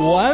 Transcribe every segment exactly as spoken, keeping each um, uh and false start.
文。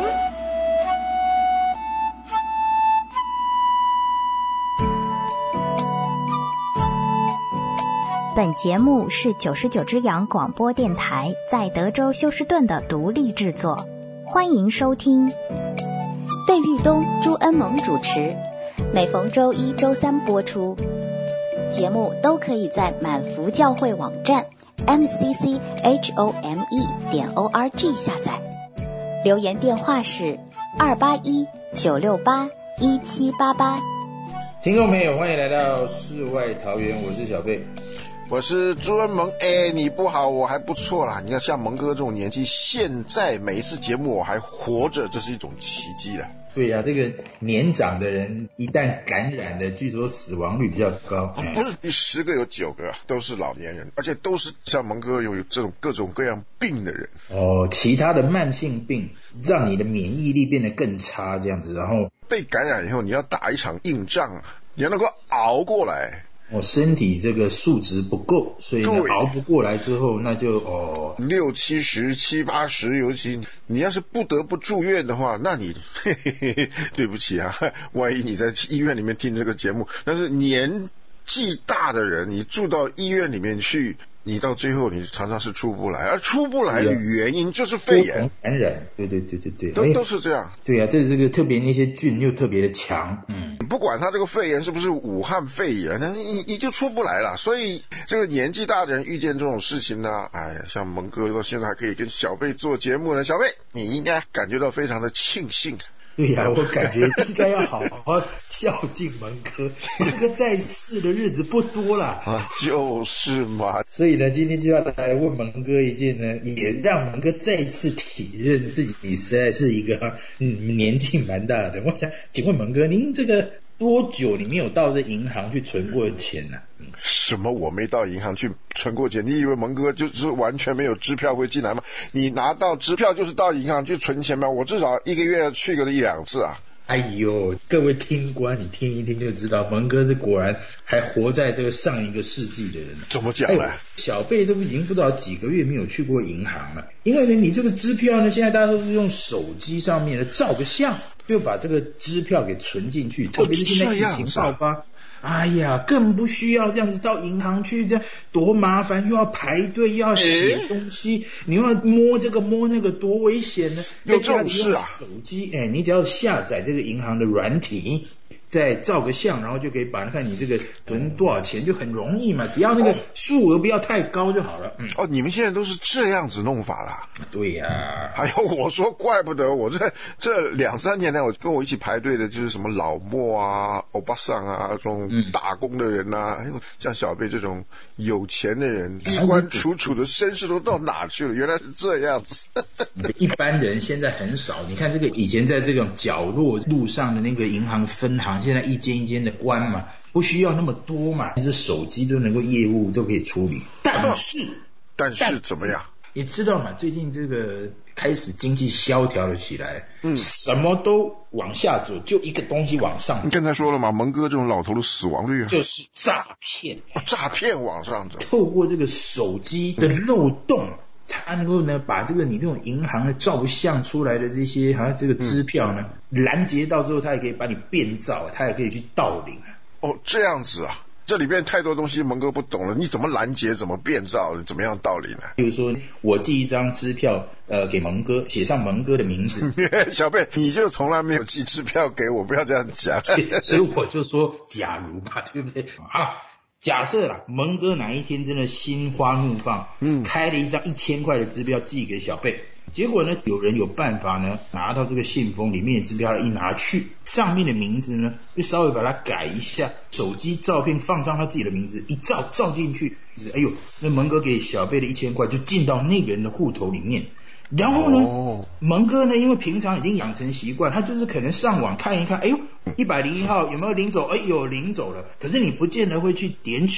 本节目是九十九只羊广播电台在德州休斯顿的独立制作，欢迎收听。 费玉东、朱恩萌主持，每逢周一、周三播出。节目都可以在满福教会网站 m c c h o m e 点 o r g 下载。留言电话是二八一九六八一七八八。 听众朋友，欢迎来到世外桃源，我是小贝。 我是朱恩萌。哎，你不好，我还不错啦。你看像萌哥这种年纪，现在每一次节目我还活着，这是一种奇迹了。 对呀、啊，这个年长的人一旦感染了，据说死亡率比较高。 啊、不是，十个有九个都是老年人，而且都是像萌哥有这种各种各样病的人。 哦，其他的慢性病让你的免疫力变得更差，这样子，然后被感染以后，你要打一场硬仗啊，你要能够熬过来。 我、哦、身体这个数值不够，所以呢熬不过来之后，那就哦六七十、七八十，尤其你要是不得不住院的话，那你嘿嘿嘿对不起啊，万一你在医院里面听这个节目，但是年纪大的人，你住到医院里面去，你到最后你常常是出不来，而出不来的原因就是肺炎感染。对对对对对， 都都是这样。 对啊，这这个特别那些菌又特别的强，嗯， 不管他这个肺炎是不是武汉肺炎，那你你就出不来了。所以这个年纪大的人遇见这种事情呢，哎呀，像萌哥到现在还可以跟小贝做节目呢，小贝你应该感觉到非常的庆幸。 对呀、啊，我感觉应该要好好孝敬萌哥，这个在世的日子不多了啊，就是嘛。 所以呢，今天就要来问萌哥一件呢，也让萌哥再次体认自己实在是一个嗯年纪蛮大的人。我想请问萌哥，您这个多久你没有到这银行去存过钱呢、啊？ 什么？我没到银行去存过钱？你以为萌哥就是完全没有支票会进来吗？你拿到支票就是到银行去存钱吗？我至少一个月要去个一两次啊。 哎呦，各位听官，你听一听就知道，萌哥是果然还活在这个上一个世纪的人。 怎么讲呢？ 哎、小贝都已经不知道几个月没有去过银行了，因为呢，你这个支票呢，现在大家都是用手机上面的照个相，就把这个支票给存进去，特别是现在疫情爆发。哎呀，更不需要这样子到银行去，这样多麻烦，又要排队，又要写东西，你又要摸这个摸那个，多危险呢！ 有这种事啊？ 手机，哎，你只要下载这个银行的软体，再照个相，然后就可以把看你这个存多少钱，就很容易嘛，只要那个数额不要太高就好了。嗯、 哦，你们现在都是这样子弄法啦？ 对呀、啊。 还有我说，怪不得我这这两三年来，我跟我一起排队的就是什么老莫啊、欧巴桑啊这种打工的人啊，还有、嗯、像小贝这种有钱的人，衣冠楚楚的绅士都到哪去了？原来是这样子。 一般人现在很少，你看这个以前在这种角落路上的那个银行分行，现在一间一间的关嘛，不需要那么多嘛，其实手机都能够业务都可以处理。但是， 但是怎么样？ 你知道吗？最近这个开始经济萧条了起来，嗯，什么都往下走，就一个东西往上走。 你刚才说了嘛，萌哥这种老头的死亡率啊， 就是诈骗， 哦、诈骗往上走， 透过这个手机的漏洞。嗯，他能够呢把这个你这种银行的照相出来的这些啊这个支票呢、嗯、拦截到之后，他也可以把你变造，他也可以去盗领。 哦，这样子啊，这里边太多东西萌哥不懂了，你怎么拦截，怎么变造，怎么样盗领呢？ 比如说我寄一张支票呃给萌哥，写上萌哥的名字。 小贝，你就从来没有寄支票给我，不要这样讲。 所以我就说假如嘛，对不对？好，假设啦，萌哥哪一天真的心花怒放，嗯，开了一张一千块的支票寄给小贝，结果呢，有人有办法呢，拿到这个信封里面的支票一拿去，上面的名字呢，就稍微把它改一下，手机照片放上他自己的名字，一照照进去，哎呦，那萌哥给小贝的一千块就进到那个人的户头里面。然后呢，哦、萌哥呢，因为平常已经养成习惯，他就是可能上网看一看，哎呦，一百零一号有没有领走？哎，有领走了。可是你不见得会去点取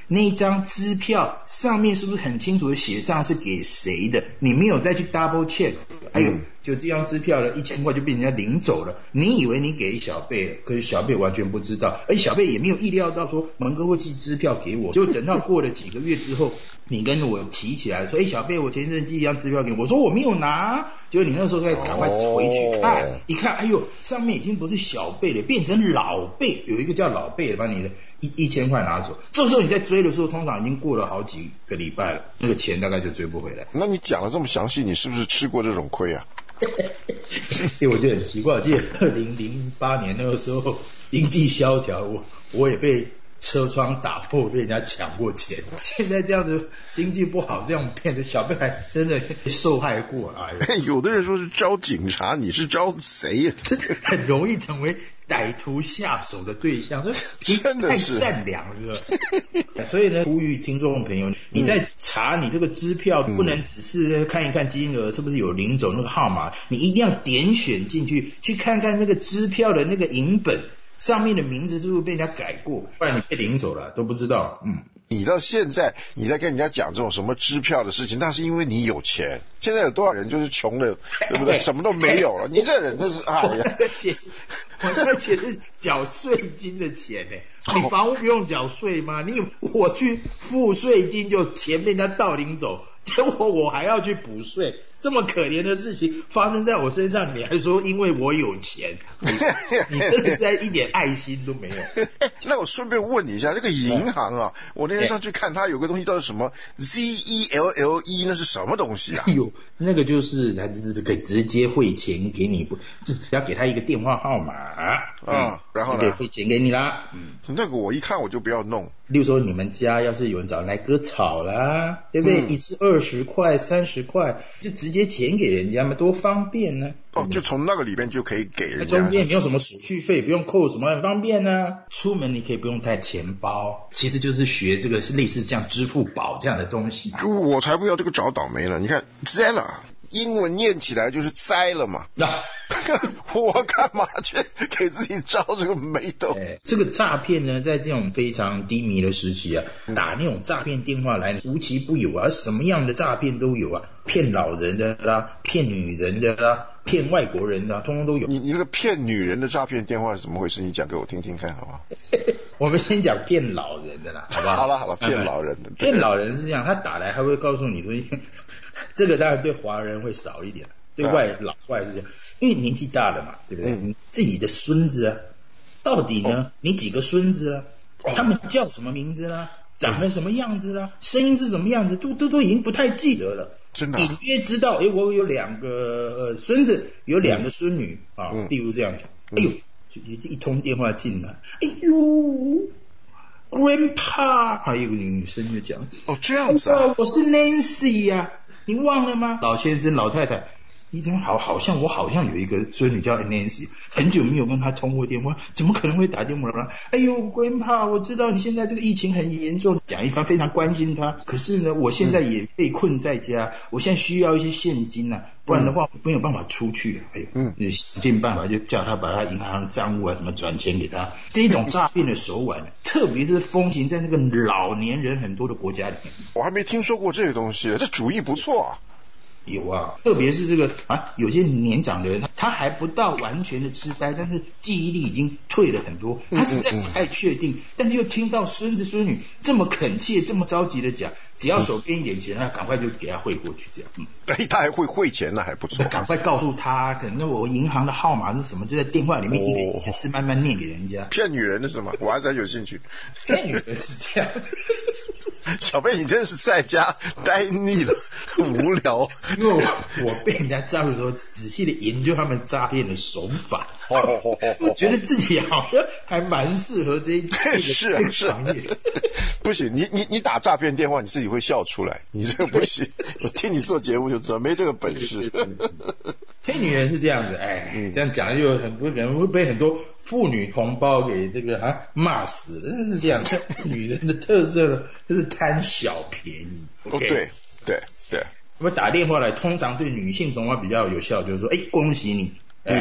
那一张支票上面是不是很清楚的写上是给谁的，你没有再去 double check， 哎呦，就这张支票了一千块就被人家领走了，你以为你给小贝了，可是小贝完全不知道，而且小贝也没有意料到说蒙哥会寄支票给我，就等到过了几个月之后，你跟我提起来说，哎，小贝，我前一阵寄一张支票给我，我说我没有拿，结果你那时候再赶快回去看，哦、一看，哎呦，上面已经不是小贝了，变成老贝，有一个叫老贝的把你的一一千块拿走，这时候你在追的时候，通常已经过了好几个礼拜了，那个钱大概就追不回来。 那你讲了这么详细，你是不是吃过这种亏啊？ 因为我觉得很奇怪，我记得二零零八年那个时候经济萧条，我我也被车窗打破，被人家抢过钱。现在这样子经济不好，这样变得小贝还真的受害过啊！ 有的人说是招警察，你是招谁呀、啊？ 很容易成为歹徒下手的对象， 真的是太善良了。所以呢，呼吁听众朋友，你在查你这个支票，不能只是看一看金额是不是有领走那个号码，你一定要点选进去，去看看那个支票的那个影本。上面的名字是不是被人家改过，不然你被领走了都不知道。嗯， 你到现在你在跟人家讲这种什么支票的事情，那是因为你有钱。现在有多少人就是穷的，对不对？什么都没有了。你这人真是哎呀！ 我那个钱，我那个钱是缴税金的钱哎，你房屋不用缴税吗？你我去付税金就钱被人家盗领走，结果我还要去补税。这么可怜的事情发生在我身上，你还说因为我有钱，你, 你真的是一点爱心都没有。 那我顺便问你一下，这个银行啊，我那天上去看它有个东西叫什么 Z E L L E， 那是什么东西啊？ 哎呦，那个就是他就是可以直接汇钱给你，不就是要给他一个电话号码啊、 嗯，然后呢， 可以汇钱给你啦。嗯， 那个我一看我就不要弄。 例如说你们家要是有人找人来割草啦，对不对？嗯、一次二十块、三十块，就直接钱给人家嘛，多方便呢。 哦，就从那个里面就可以给人家。 中间没有什么手续费，不用扣什么，很方便呢。出门你可以不用带钱包，其实就是学这个是类似像支付宝这样的东西。 我才不要这个找倒霉了！你看 Zella。英文念起来就是栽了嘛，啊、我干嘛去给自己招这个霉斗？ 哎，这个诈骗呢，在这种非常低迷的时期啊，打那种诈骗电话来，无奇不有啊，什么样的诈骗都有啊，骗老人的啦，骗女人的啦，骗外国人的、啊，通通都有。 你你那个骗女人的诈骗电话是怎么回事？你讲给我听听看好不好？ 我们先讲骗老人的啦，好不好？ 好了好了，骗老人的， 骗老人是这样，他打来还会告诉你说。这个当然对华人会少一点，对外老外是这样，因为年纪大了嘛，对不对？嗯、你自己的孙子啊，到底呢？哦、你几个孙子啊？哦、他们叫什么名字啦？长得什么样子啦？声音是什么样子？都都都已经不太记得了。 真的、啊？ 隐约知道，哎，我有两个呃孙子，有两个孙女、嗯、啊，嗯、例如这样讲。哎呦，就一通电话进来，哎呦。Grandpa， 还有一个女生就讲， 哦这样子啊， 我是 Nancy 呀、啊，你忘了吗？老先生、老太太，你怎么好好像我好像有一个孙女叫 Nancy， 很久没有跟她通过电话，怎么可能会打电话了？哎呦 ，Grandpa， 我知道你现在这个疫情很严重，讲一番非常关心她，可是呢，我现在也被困在家，嗯、我现在需要一些现金啊。不然的话没有办法出去，哎呦，嗯，你想尽办法就叫他把他银行账户啊什么转钱给他。这种诈骗的手腕，特别是风行在那个老年人很多的国家里面。 我还没听说过这个东西，这主意不错啊。 有啊，特别是这个啊，有些年长的人，他还不到完全的痴呆，但是记忆力已经退了很多，他实在不太确定，嗯嗯嗯但是又听到孙子孙女这么恳切、这么着急的讲，只要手边一点钱，那赶快就给他汇过去，这样。嗯， 哎，他还会汇钱呢，还不错。 赶快告诉他，可能我银行的号码是什么，就在电话里面一个一个字慢慢念给人家。 骗女人的是吗？我还真有兴趣。 骗女人是这样。 小贝，你真的是在家待腻了，无聊。 因为我我被人家诈骗的时候，仔细的研究他们诈骗的手法，我觉得自己好像还蛮适合这一这是啊是啊，不行，你你你打诈骗电话，你自己会笑出来，你这个不行。我听你做节目就知道没这个本事。 骗女人是这样子，哎，嗯、这样讲就很多可能会被很多妇女同胞给这个啊骂死了，真是这样。女人的特色呢，就是贪小便宜。 哦，对对对。 我打电话来，通常对女性同胞比较有效，就是说，哎，恭喜你，哎，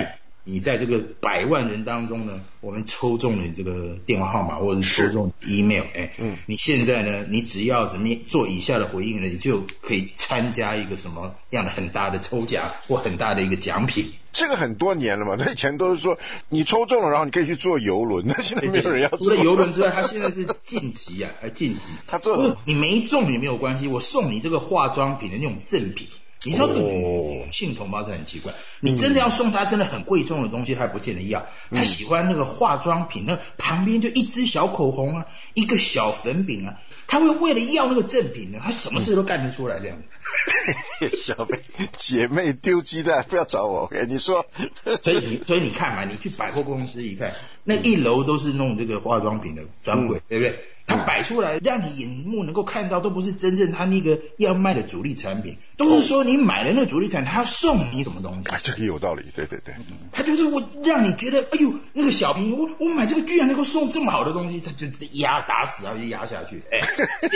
你在这个百万人当中呢，我们抽中了这个电话号码或者是抽中 email， 哎，嗯，你现在呢，你只要怎么做以下的回应呢，你就可以参加一个什么样的很大的抽奖或很大的一个奖品。 这个很多年了嘛，他以前都是说你抽中了，然后你可以去坐邮轮，那现在没有人要做。 除了邮轮之外，他现在是晋级啊，还晋级。 他这你没中也没有关系，我送你这个化妆品的那种赠品。你知道这个女性同胞是很奇怪，你真的要送她真的很贵重的东西，她也不见得要。她喜欢那个化妆品，那旁边就一支小口红啊，一个小粉饼啊，她会为了要那个赠品呢，她什么事都干得出来这样子。 小妹姐妹丢鸡蛋，不要找我 ，OK？ 你说， 所以你所以你看嘛，你去百货公司一看，那一楼都是弄这个化妆品的专柜，嗯、对不对？它摆出来让你眼目能够看到，都不是真正他那个要卖的主力产品，都是说你买了那个主力产品，他要送你什么东西。 啊，这个有道理，对对对。 他就是我让你觉得，哎呦，那个小便宜，我我买这个居然能够送这么好的东西，他就压打死他就压下去。哎，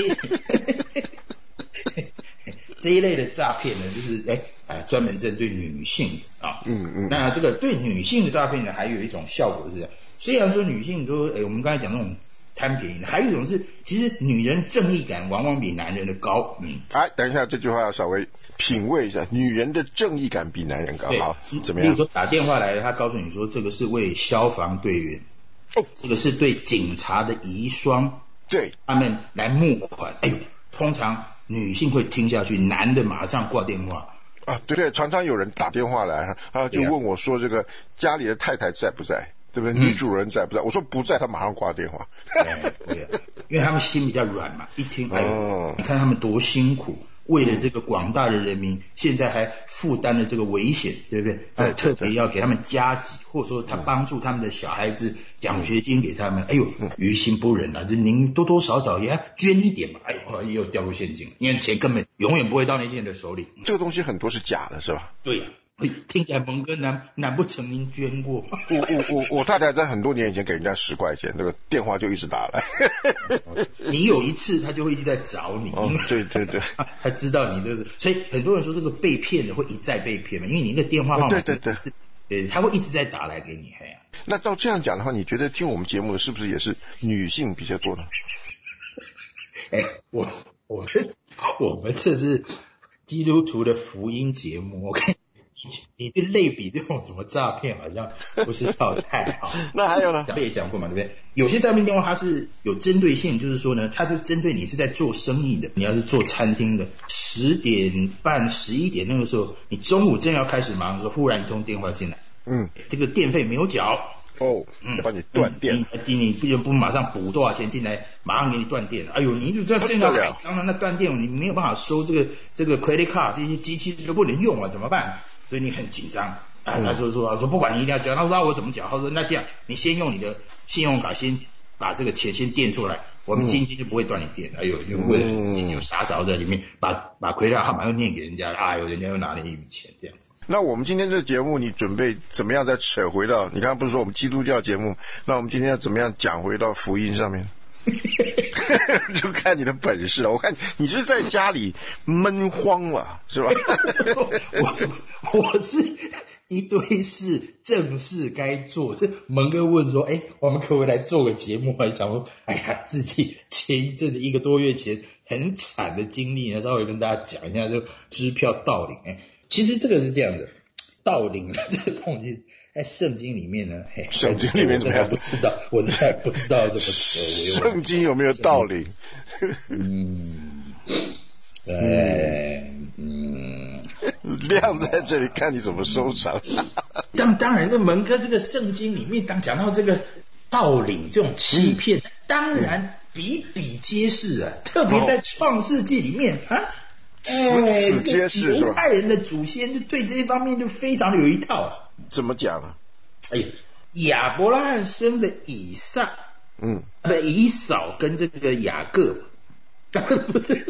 这一类的诈骗呢，就是哎哎专门针对女性啊。嗯嗯。那这个对女性的诈骗呢，还有一种效果是这样，虽然说女性都哎，我们刚才讲那种贪便宜的，还有一种是，其实女人正义感往往比男人的高。嗯， 哎，等一下，这句话要稍微品味一下，女人的正义感比男人高。好，怎么样？ 比如说打电话来了，他告诉你说这个是为消防队员，哦，这个是对警察的遗孀， 对， 他们来募款。哎呦，通常女性会听下去，男的马上挂电话。 啊，对对，常常有人打电话来，然后就问我说，这个家里的太太在不在？对不对？女主人在不在？我说不在，他马上挂电话。 对，对，因为他们心比较软嘛，一听，哎，哦、你看他们多辛苦，为了这个广大的人民，现在还负担了这个危险，对不对？他特别要给他们加急，或者说他帮助他们的小孩子奖学金给他们，哎呦，于心不忍啊！就您多多少少也要捐一点嘛，哎呦，又掉入陷阱，因为钱根本永远不会到那些人的手里。 这个东西很多是假的，是吧？ 对呀、啊。听起来蒙哥难难不成您捐过？ 我我我我太太在很多年以前给人家十块钱，那个电话就一直打来。 你有一次他就会一直在找你， 哦、对对对， 他知道你这是，所以很多人说这个被骗的会一再被骗嘛，因为你那个电话号码、哦， 对对对， 对，他会一直在打来给你。嘿， 那照这样讲的话，你觉得听我们节目的是不是也是女性比较多呢？ 哎，我我我们这是基督徒的福音节目，我看。你对类比这种什么诈骗好像不是套太好。 那还有呢？ 也讲过嘛，对不对？有些诈骗电话它是有针对性，就是说呢，它是针对你是在做生意的，你要是做餐厅的，十点半、十一点那个时候，你中午正要开始忙的时候，忽然一通电话进来，嗯，这个电费没有缴。 哦，嗯，要帮你断电， 嗯、你你不不马上补多少钱进来，马上给你断电。哎呦，你就这正要开张了，那断电你没有办法收这个这个 credit card， 这些机器都不能用啊，怎么办？所以你很紧张啊，他说说说不管你一定要缴，他说那我怎么缴？他说那这样，你先用你的信用卡先把这个钱先垫出来，我们今天就不会断你电。哎呦，又为了有傻嫂在里面把把亏掉号码又念给人家，哎呦，人家又拿了一笔钱这样子。 那我们今天这个节目，你准备怎么样再扯回到？你刚刚不是说我们基督教节目？那我们今天要怎么样讲回到福音上面？就看你的本事了。我看你是在家里闷慌了，是吧？ 我我是一堆事正事该做。蒙哥问说：“哎，我们可不可以来做个节目？”还想说：“哎呀，自己前一阵子一个多月前很惨的经历呢，稍微跟大家讲一下，就支票盗领。哎，其实这个是这样的，盗领这个东西。”在圣经里面呢，嘿， 圣经里面怎么样？ 不知道，我真的不知道这个词。 圣经有没有道理？ 嗯，对，嗯， 量在这里，看你怎么收场。 当当然，这蒙哥这个圣经里面，当讲到这个盗领这种欺骗，嗯、当然比比皆是啊，特别在创世纪里面、哦、啊。 哎，皆是犹太人的祖先就对这一方面就非常的有一套啊。 怎么讲啊？ 哎，亚伯拉罕生的以撒，嗯，不，以扫跟这个雅各，不是，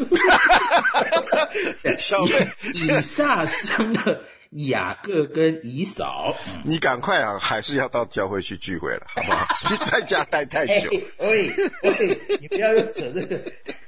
以以撒生的雅各跟以扫。 嗯、你赶快啊，还是要到教会去聚会了，好不好？去在家待太久。 喂喂，你不要又扯这个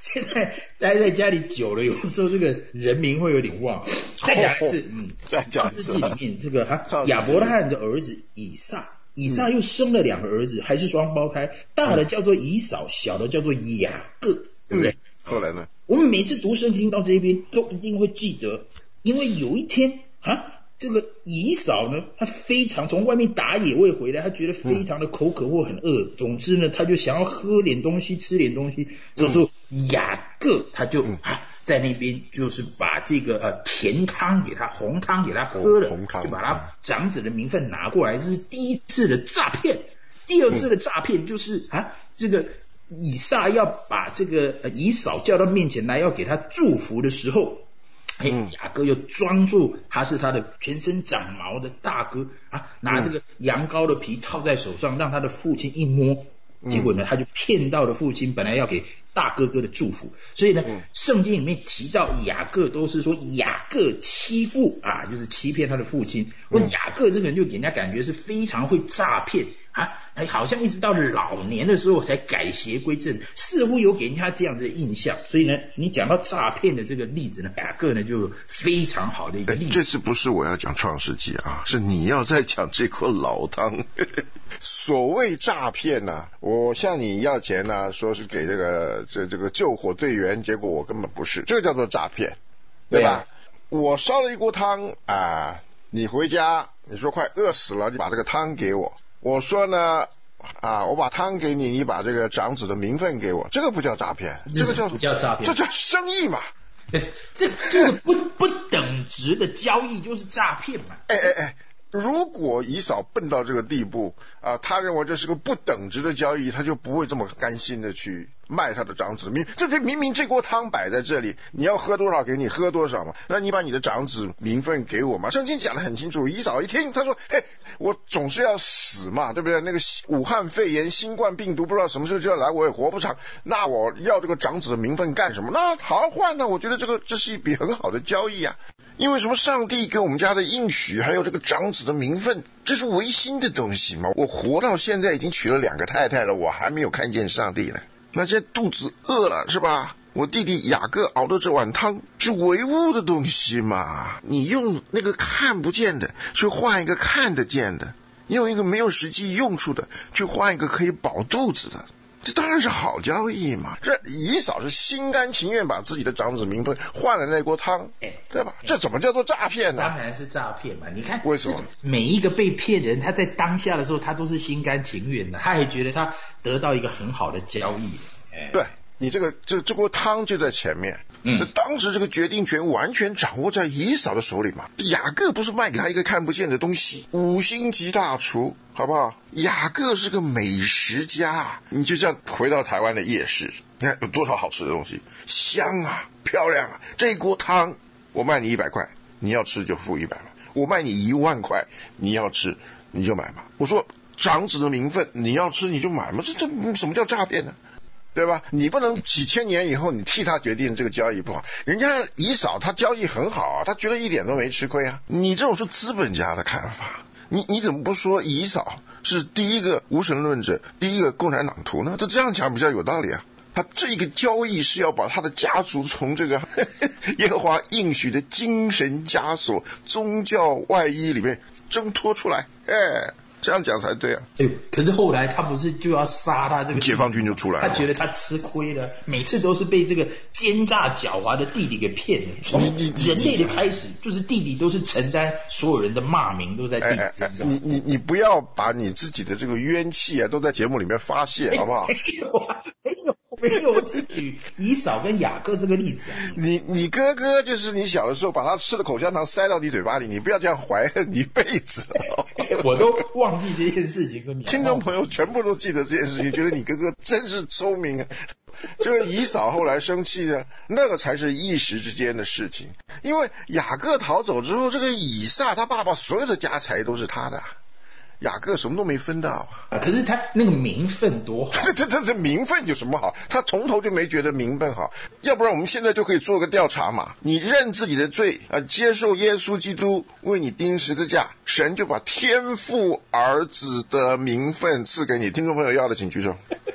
现在待在家里久了，有时候这个人名会有点忘。再讲一次，嗯， 再讲一次。 创世纪里面这个啊，亚伯拉罕的儿子以撒，以撒又生了两个儿子，还是双胞胎，大的叫做以扫，小的叫做雅各，对不对？ 后来呢？ 我们每次读圣经到这边，都一定会记得，因为有一天啊。这个以扫呢，他非常从外面打野味回来，他觉得非常的口渴或很饿，嗯、总之呢，他就想要喝点东西，吃点东西。这时候雅各他就、嗯、啊，在那边就是把这个呃甜汤给他，红汤给他喝了， 哦、红汤就把他长子的名分拿过来，这是第一次的诈骗。第二次的诈骗就是、嗯、啊，这个以撒要把这个、呃、以扫叫到面前来，要给他祝福的时候。哎，雅各又装作他是他的全身长毛的大哥啊，拿这个羊羔的皮套在手上，让他的父亲一摸，结果呢，他就骗到了父亲本来要给大哥哥的祝福。所以呢，圣经里面提到雅各都是说雅各欺负啊，就是欺骗他的父亲。或雅各这个人就给人家感觉是非常会诈骗啊，哎，好像一直到老年的时候才改邪归正，似乎有给人家这样的印象。所以呢，你讲到诈骗的这个例子呢，雅各呢就非常好的一个例子。 这次不是我要讲创世纪啊，是你要再讲这锅老汤。所谓诈骗呢、啊，我向你要钱呢、啊，说是给这个这这个救火队员，结果我根本不是，这个叫做诈骗，对吧？对啊、我烧了一锅汤啊，你回家你说快饿死了，你把这个汤给我。我说呢啊，我把汤给你，你把这个长子的名分给我，这个不叫诈骗，这个叫不叫诈骗， 这叫生意嘛。 这这个不不等值的交易就是诈骗嘛。 哎哎哎。如果以扫笨到这个地步啊，他认为这是个不等值的交易，他就不会这么甘心的去卖他的长子。明这明明这锅汤摆在这里，你要喝多少给你喝多少嘛，那你把你的长子名分给我嘛。圣经讲得很清楚。以扫一听，他说：“嘿，我总是要死嘛，对不对？那个武汉肺炎、新冠病毒不知道什么时候就要来，我也活不长，那我要这个长子的名分干什么？那好换呢？我觉得这个这是一笔很好的交易啊。”因为什么？上帝给我们家的应许，还有这个长子的名分，这是唯心的东西嘛。我活到现在已经娶了两个太太了，我还没有看见上帝呢。那现在肚子饿了是吧？我弟弟雅各熬的这碗汤是唯物的东西嘛。你用那个看不见的去换一个看得见的，用一个没有实际用处的去换一个可以饱肚子的，这当然是好交易嘛。这以扫是心甘情愿把自己的长子名分换了那锅汤，对吧？这怎么叫做诈骗呢？ 当然是诈骗嘛。你看为什么每一个被骗人，他在当下的时候他都是心甘情愿的，他还觉得他得到一个很好的交易。 对，你这个这这锅汤就在前面，嗯，当时这个决定权完全掌握在以扫的手里嘛。雅各不是卖给他一个看不见的东西，五星级大厨，好不好？雅各是个美食家，你就这样回到台湾的夜市，你看有多少好吃的东西，香啊，漂亮啊。这锅汤我卖你一百块，你要吃就付一百嘛。我卖你一万块，你要吃你就买嘛。我说长子的名分，你要吃你就买嘛。这这什么叫诈骗呢？对吧？你不能几千年以后你替他决定这个交易不好，人家以扫他交易很好啊，他觉得一点都没吃亏啊。你这种是资本家的看法，你你怎么不说以扫是第一个无神论者，第一个共产党徒呢？他这样讲比较有道理啊。他这个交易是要把他的家族从这个呵呵耶和华应许的精神枷锁、宗教外衣里面挣脱出来，哎。这样讲才对啊！ 哎呦，可是后来他不是就要杀他这个解放军就出来了， 他觉得他吃亏了，每次都是被这个奸诈狡猾的弟弟给骗了。从人类的开始，就是弟弟都是承担所有人的骂名，都在弟弟身上。 你你你不要把你自己的这个冤气啊，都在节目里面发泄，好不好？ 没有啊，没有。没有，我是举以扫跟雅各这个例子啊。 你你哥哥就是你小的时候把他吃的口香糖塞到你嘴巴里，你不要这样怀恨一辈子、哦。 我都忘记这件事情跟你。 听众朋友全部都记得这件事情，觉得你哥哥真是聪明啊。这个以扫后来生气呢，那个才是一时之间的事情。因为雅各逃走之后，这个以撒他爸爸所有的家财都是他的。雅各什么都没分到啊，可是他那个名分多好， 这这这名分有什么好？他从头就没觉得名分好，要不然我们现在就可以做个调查嘛。你认自己的罪啊，接受耶稣基督为你钉十字架，神就把天父儿子的名分赐给你。听众朋友要的请举手。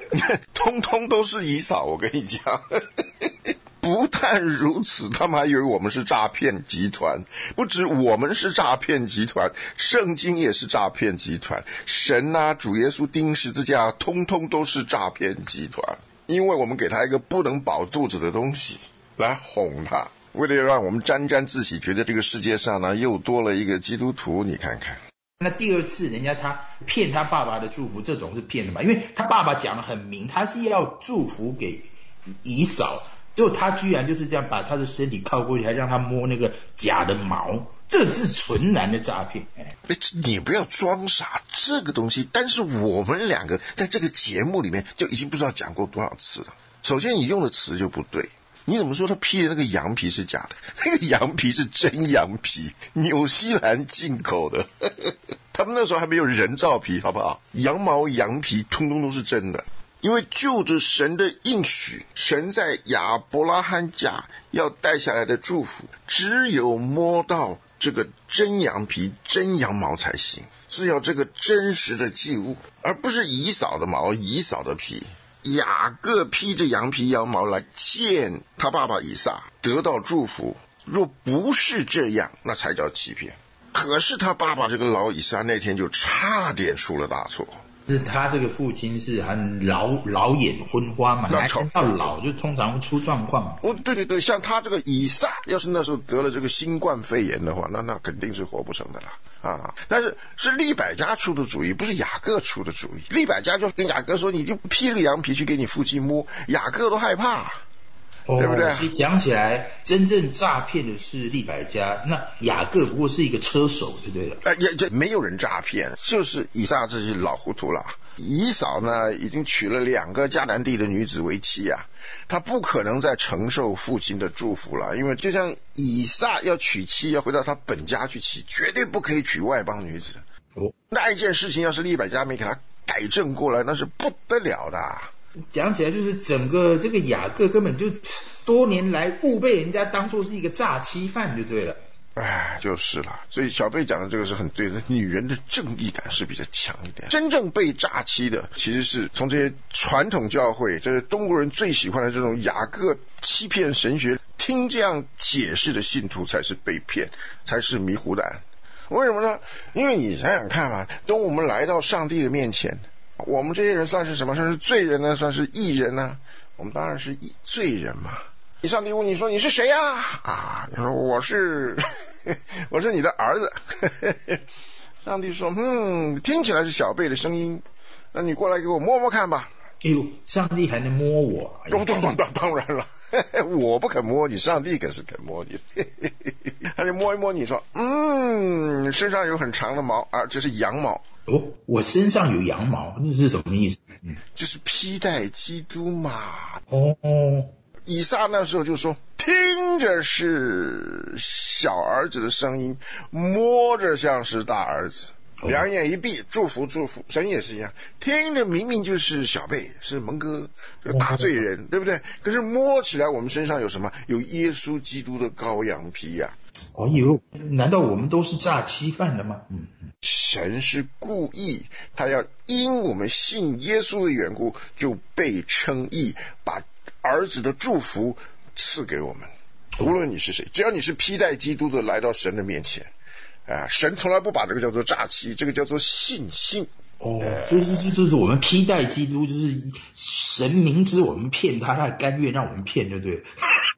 通通都是以扫，我跟你讲。不但如此，他们还以为我们是诈骗集团。不止我们是诈骗集团，圣经也是诈骗集团，神啊，主耶稣钉十字架，通通都是诈骗集团。因为我们给他一个不能饱肚子的东西来哄他，为了让我们沾沾自喜，觉得这个世界上呢又多了一个基督徒。你看看， 那第二次人家他骗他爸爸的祝福，这种是骗的嘛？因为他爸爸讲得很明，他是要祝福给以扫，结果他居然就是这样把他的身体靠过去，还让他摸那个假的毛，这是纯然的诈骗。哎， 你不要装傻，这个东西，但是我们两个在这个节目里面就已经不知道讲过多少次了。首先你用的词就不对，你怎么说他披的那个羊皮是假的？那个羊皮是真羊皮，纽西兰进口的。他们那时候还没有人造皮，好不好？羊毛羊皮通通都是真的。因为就着神的应许，神在亚伯拉罕家要带下来的祝福，只有摸到这个真羊皮真羊毛才行，是要这个真实的祭物，而不是以扫的毛以扫的皮。雅各披着羊皮羊毛来见他爸爸以撒，得到祝福。若不是这样，那才叫欺骗。可是他爸爸这个老以撒那天就差点出了大错。 是他这个父亲是很老老眼昏花嘛，还到老就通常会出状况。 哦，对对对，像他这个以撒，要是那时候得了这个新冠肺炎的话，那那肯定是活不成的啦啊！但是是利百加出的主意，不是雅各出的主意。利百加就跟雅各说，你就披个羊皮去给你父亲摸，雅各都害怕。 哦， 对不对？ 所以讲起来，真正诈骗的是利百加，那雅各不过是一个车手，就对了。 哎，也这没有人诈骗，就是以撒这些老糊涂了。以扫呢，已经娶了两个迦南地的女子为妻啊，他不可能再承受父亲的祝福了，因为就像以撒要娶妻，要回到他本家去娶，绝对不可以娶外邦女子。 哦， 那一件事情要是利百加没给他改正过来，那是不得了的。 讲起来就是整个这个雅各根本就多年来误被人家当作是一个诈欺犯就对了。 哎，就是了。所以小贝讲的这个是很对的，女人的正义感是比较强一点。真正被诈欺的其实是从这些传统教会，这是中国人最喜欢的这种雅各欺骗神学，听这样解释的信徒才是被骗，才是迷糊蛋。为什么呢？因为你想想看嘛，等我们来到上帝的面前，我们这些人算是什么？算是罪人呢？算是义人呢？我们当然是罪人嘛。你上帝问你说你是谁呀？啊，你说我是我是你的儿子。上帝说，嗯，听起来是小贝的声音，那你过来给我摸摸看吧。 哎呦，上帝还能摸我？ 当当当当然了，我不肯摸你，上帝可是肯摸你。他就摸一摸你说，嗯，身上有很长的毛啊，这是羊毛。 哦，我身上有羊毛，那是什么意思？ 嗯，就是披戴基督嘛。 哦， 以撒那时候就说，听着是小儿子的声音，摸着像是大儿子。两眼一闭，祝福祝福。神也是一样，听着明明就是小贝，是蒙哥，这个大罪人，哦，对不对？可是摸起来我们身上有什么？有耶稣基督的羔羊皮呀，啊。 哦呦，难道我们都是诈欺犯的吗？嗯， 神是故意，他要因我们信耶稣的缘故，就被称义，把儿子的祝福赐给我们。无论你是谁，只要你是披戴基督的来到神的面前。啊，神从来不把这个叫做诈欺，这个叫做信心。 哦，就是就是我们披戴基督，就是神明知我们骗他，他还甘愿让我们骗，就对了。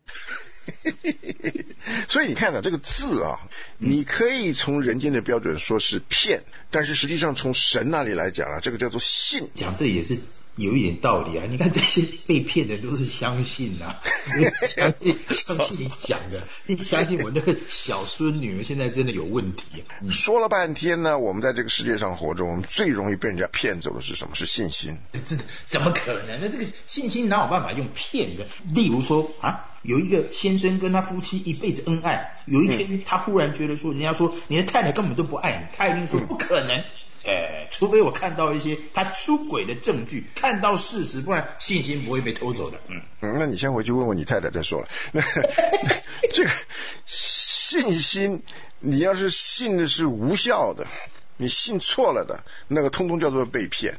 所以你看到，啊，这个字啊，你可以从人间的标准说是骗，但是实际上从神那里来讲啊，这个叫做信。 讲这也是有一点道理啊！你看这些被骗的都是相信啊，相信相信你讲的，你相信我那个小孙女现在真的有问题，啊嗯。说了半天呢，我们在这个世界上活着，我们最容易被人家骗走的是什么？是信心。 这怎么可能呢？这个信心哪有办法用骗的？例如说啊，有一个先生跟他夫妻一辈子恩爱，有一天他忽然觉得说，人家说你的太太根本都不爱你，他一定说不可能。哎，除非我看到一些他出轨的证据，看到事实，不然信心不会被偷走的。嗯， 嗯那你先回去问问你太太再说了。那这个信心，你要是信的是无效的，你信错了的，那个通通叫做被骗。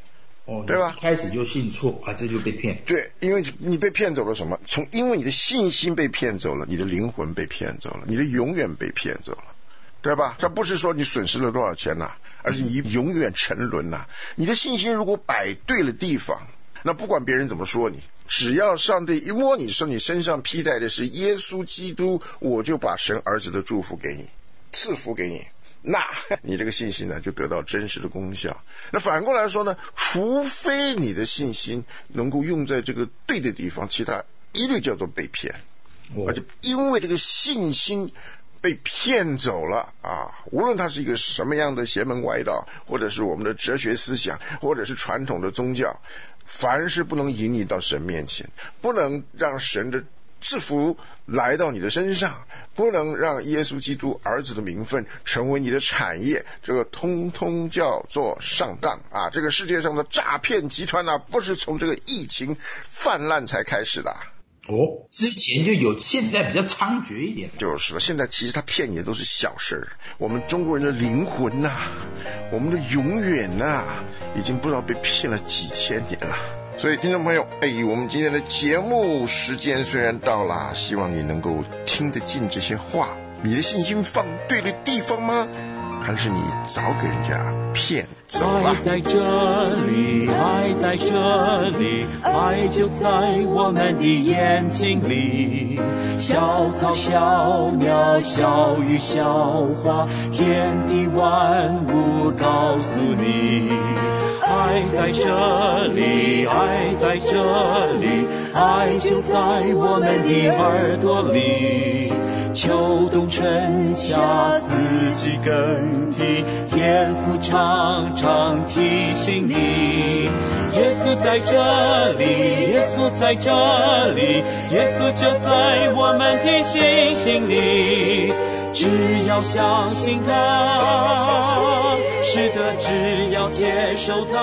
哦， 对吧？ 一开始就信错啊，这就被骗。 对，因为你被骗走了什么？从因为你的信心被骗走了，你的灵魂被骗走了，你的永远被骗走了，对吧？这不是说你损失了多少钱呐、啊，而是你永远沉沦呐、啊。你的信心如果摆对了地方，那不管别人怎么说你，只要上帝一摸你说你身上披戴的是耶稣基督，我就把神儿子的祝福给你，赐福给你。那你这个信心呢就得到真实的功效。那反过来说呢，除非你的信心能够用在这个对的地方，其他一律叫做被骗。而且因为这个信心被骗走了啊，无论它是一个什么样的邪门歪道，或者是我们的哲学思想，或者是传统的宗教，凡是不能引你到神面前，不能让神的赐福来到你的身上，不能让耶稣基督儿子的名分成为你的产业，这个通通叫做上当啊！这个世界上的诈骗集团啊，不是从这个疫情泛滥才开始的。 哦，之前就有，现在比较猖獗一点。 就是了，现在其实他骗你的都是小事。我们中国人的灵魂呐、啊，我们的永远呐、啊，已经不知道被骗了几千年了。所以听众朋友，哎，我们今天的节目时间虽然到了，希望你能够听得进这些话。你的信心放对了地方吗？还是你早给人家骗走了？ 爱在这里，爱在这里，爱就在我们的眼睛里。小草小鸟小鱼小花，天地万物告诉你。爱在这里，爱在这里，爱就在我们的耳朵里。秋冬春夏四季更替，天父常常提醒你。耶稣在这里，耶稣在这里，耶稣就在我们的心心里。只要相信他，是的，只要接受他，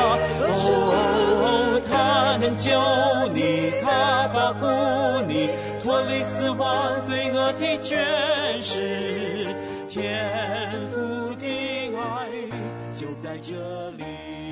哦，他能救你，他保护你，脱离死亡罪恶的权势，天父的爱就在这里。